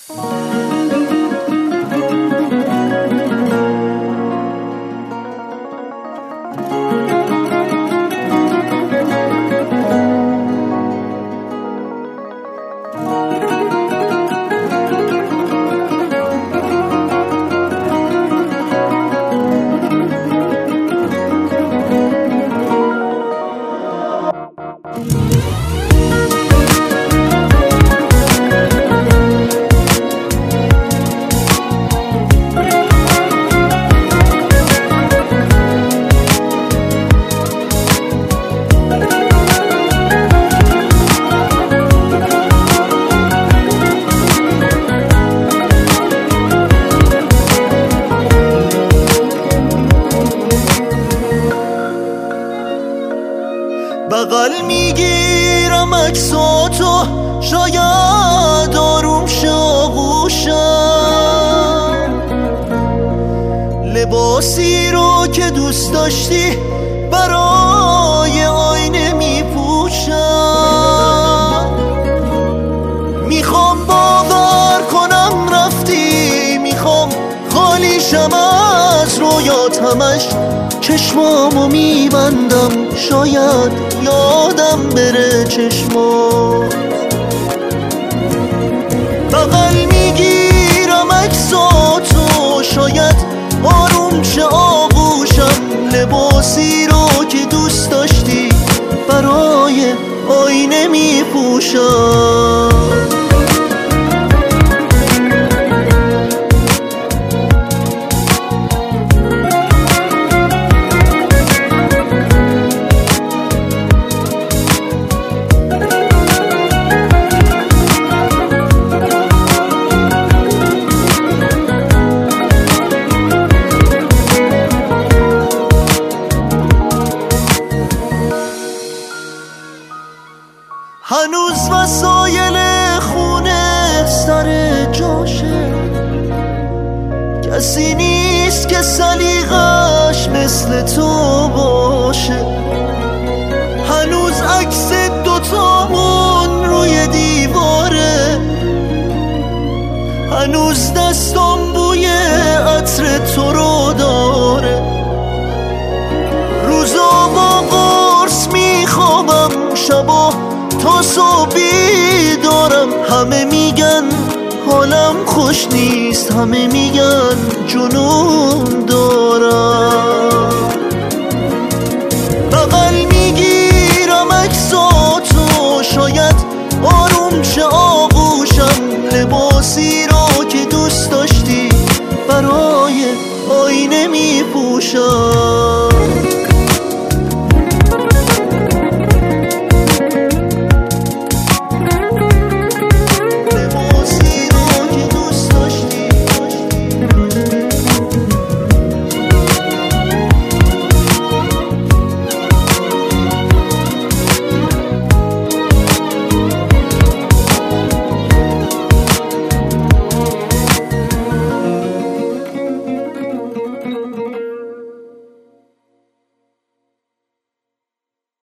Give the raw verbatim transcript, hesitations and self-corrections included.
بغل میگیرم عکساتو شاید آروم شاغوشم، لباسی رو که دوست داشتی برای آینه میپوشم. میخوام باور کنم رفتی، میخوام خالیشم از رویات، همش چشمامو میبندم شاید یادم بره چشمات. بغل میگیرم عکساتو شاید آروم شه آغوشم، لباسی رو که دوست داشتی برای آینه میپوشم. هنوز وسایل خونه سر جاشه، کسی نیست که سلیقش مثل تو باشه. هنوز عکس دوتامون روی دیواره، هنوز دستام بوی عطر تو رو داره. روزا با قرص میخوابم، شبا تا صبح بیدارم. همه میگن حالم خوش نیست، همه میگن جنون دارم. بغل